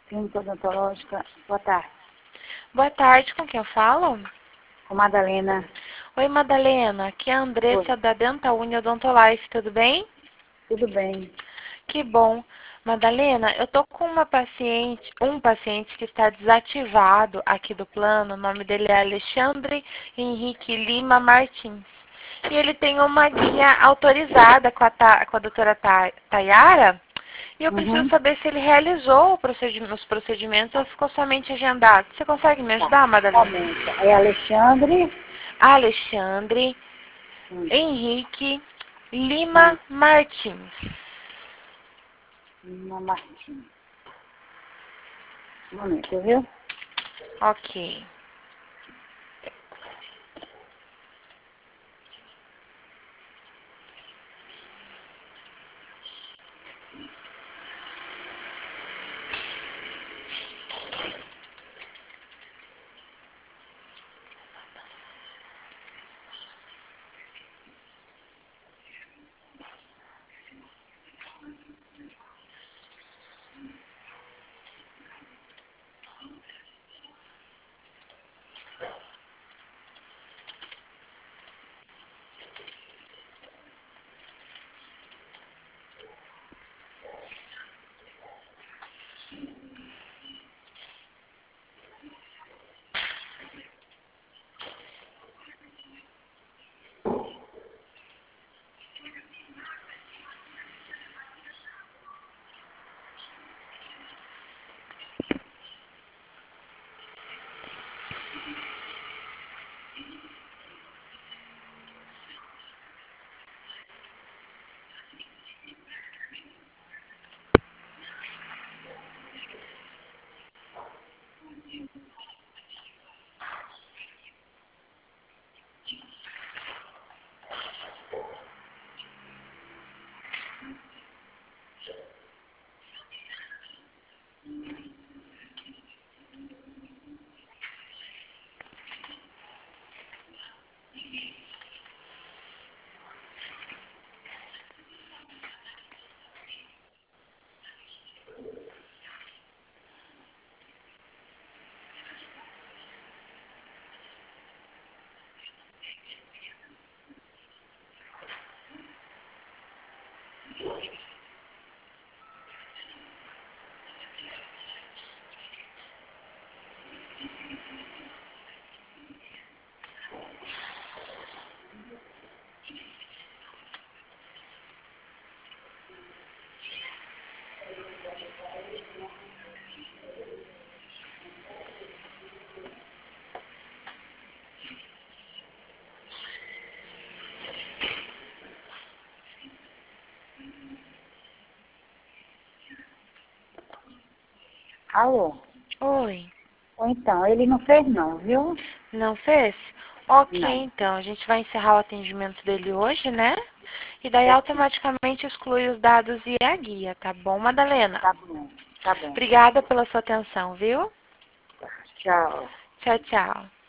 Clínica Odontológica. Boa tarde. Boa tarde, com quem eu falo? Com Madalena. Oi, Madalena, aqui é a Andressa Oi. da Dental Uni Odontolife, tudo bem? Tudo bem. Que bom. Madalena, eu tô com um paciente que está desativado aqui do plano, o nome dele é Alexandre Henrique Lima Martins. E ele tem uma guia autorizada com a doutora Tayara, e eu preciso Uhum. saber se ele realizou os procedimentos ou ficou somente agendado. Você consegue me ajudar, Madalena? Momento. É Alexandre. Alexandre Hum. Henrique Lima Martins. Lima Martins. Um momento, viu? Ok. Alô? Oi. Ou então, ele não fez não, viu? Não fez? Ok, Não. então. A gente vai encerrar o atendimento dele hoje, né? E daí Certinho. automaticamente exclui os dados e a guia, tá bom, Madalena? Tá bom. Tá bom. Obrigada pela sua atenção, viu? Tchau. Tchau, tchau.